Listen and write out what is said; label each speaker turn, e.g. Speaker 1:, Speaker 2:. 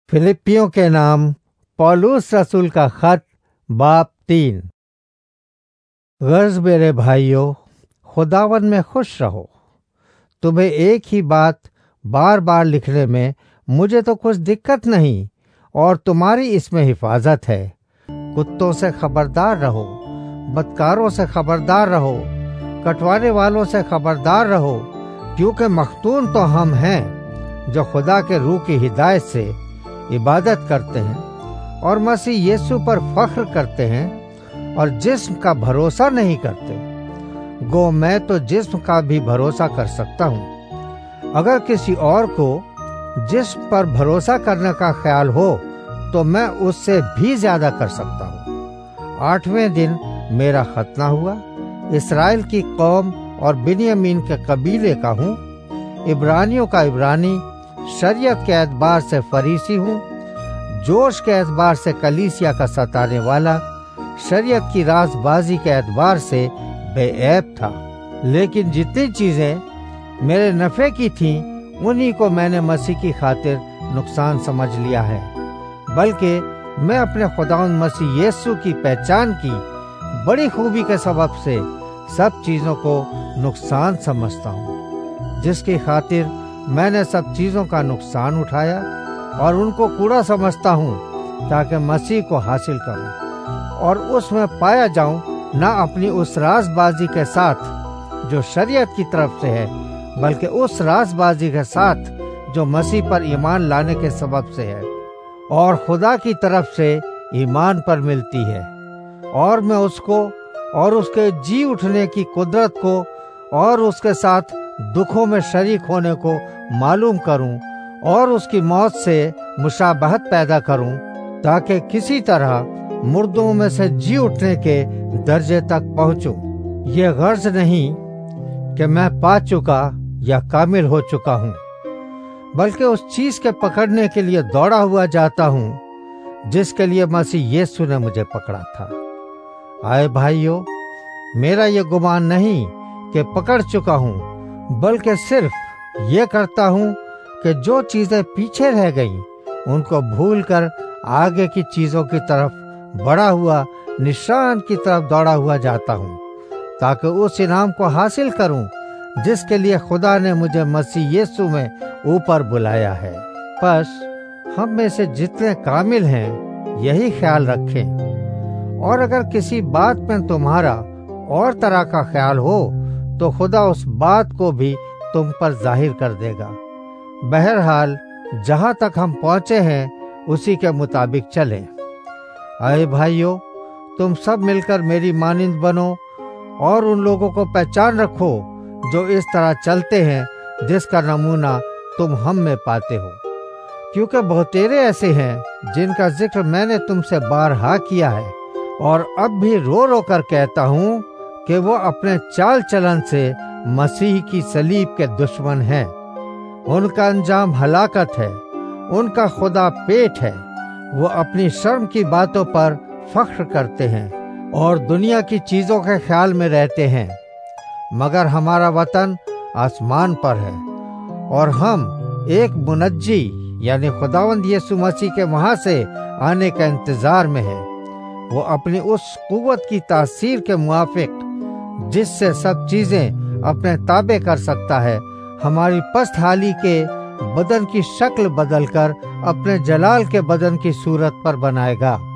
Speaker 1: फिलिप्पियों के नाम पौलुस रसूल का खत बाब 3। गर्ज मेरे भाइयों, खुदावन में खुश रहो। तुम्हें एक ही बात बार बार लिखने में मुझे तो कुछ दिक्कत नहीं, और तुम्हारी इसमें हिफाजत है। कुत्तों से खबरदार रहो, बदकारों से खबरदार रहो, कटवाने वालों से खबरदार रहो, क्योंकि मखतून तो हम हैं जो खुदा के रूह की हिदायत से इबादत करते हैं और मसीह यीशु पर फख्र करते हैं और जिस्म का भरोसा नहीं करते। गो मैं तो जिस्म का भी भरोसा कर सकता हूँ। अगर किसी और को जिस्म पर भरोसा करने का ख्याल हो तो मैं उससे भी ज्यादा कर सकता हूँ। 8वें दिन मेरा खतना हुआ। इस्राएल की कौम और बिन्यामीन के कबीले का हूँ। इब्रानियों का इब्रानी, शरीयत के एतबार से फरीसी हूँ, जोश के एतबार से कलीसिया का सताने वाला, शरीयत की राजबाजी के एतबार से बेऐब था। लेकिन जितनी चीजें मेरे नफे की थीं, उन्हीं को मैंने मसीह की खातिर नुकसान समझ लिया है। बल्कि मैं अपने खुदावंद मसीह यीशु की पहचान की बड़ी खूबी के सबब से सब चीजों को नुकसान समझता हूँ, जिसकी खातिर मैंने सब चीजों का नुकसान उठाया और उनको कूड़ा समझता हूँ, ताकि मसीह को हासिल करूँ और उसमें पाया जाऊँ, न अपनी उस राजबाजी के साथ जो शरीयत की तरफ से है, बल्कि उस राजबाजी के साथ जो मसीह पर ईमान लाने के सबब से है और खुदा की तरफ से ईमान पर मिलती है। और मैं उसको और उसके जी उठने की कुदरत को और उसके साथ दुखों में शरीक होने को मालूम करूं और उसकी मौत से मुशाबहत पैदा करूं, ताकि किसी तरह मुर्दों में से जी उठने के दर्जे तक पहुंचूं। ये गर्ज नहीं कि मैं पा चुका या कामिल हो चुका हूं, बल्कि उस चीज के पकड़ने के लिए दौड़ा हुआ जाता हूं जिसके लिए मसीह यीशु ने मुझे पकड़ा था। आए भाइयों, मेरा ये गुमान नहीं कि पकड़ चुका हूं, बल्कि सिर्फ ये करता हूं कि जो चीजें पीछे रह गईं उनको भूलकर आगे की चीजों की तरफ बढ़ा हुआ निशान की तरफ दौड़ा हुआ जाता हूं, ताकि उस इनाम को हासिल करूं जिसके लिए खुदा ने मुझे मसीह यीशु में ऊपर बुलाया है। बस हम में से जितने कामिल हैं यही ख्याल रखें। और अगर किसी बात में तुम्हारा और तरह का ख्याल हो तो खुदा उस बात को भी तुम पर जाहिर कर देगा। बहरहाल जहाँ तक हम पहुँचे हैं उसी के मुताबिक चलें। आए भाइयों, तुम सब मिलकर मेरी मानिंद बनो और उन लोगों को पहचान रखो जो इस तरह चलते हैं जिसका नमूना तुम हम में पाते हो। क्योंकि बहुतेरे ऐसे हैं जिनका जिक्र मैंने तुमसे बारहा किया है और अब भी रो रो कर कहता हूँ कि वो अपने चाल चलन से मसीह की सलीब के दुश्मन हैं। उनका अंजाम हलाकत है, उनका खुदा पेट है। वो अपनी शर्म की बातों पर फख्र करते हैं और दुनिया की चीजों के ख्याल में रहते हैं। मगर हमारा वतन आसमान पर है और हम एक मुनज्जी यानी खुदावंद यीशु मसीह के वहां से आने का इंतजार में है। वो अपनी उस कुव्वत की तासीर के मुआफिक, जिससे सब चीजें अपने ताबे कर सकता है, हमारी पस्त हाली के बदन की शक्ल बदलकर अपने जलाल के बदन की सूरत पर बनाएगा।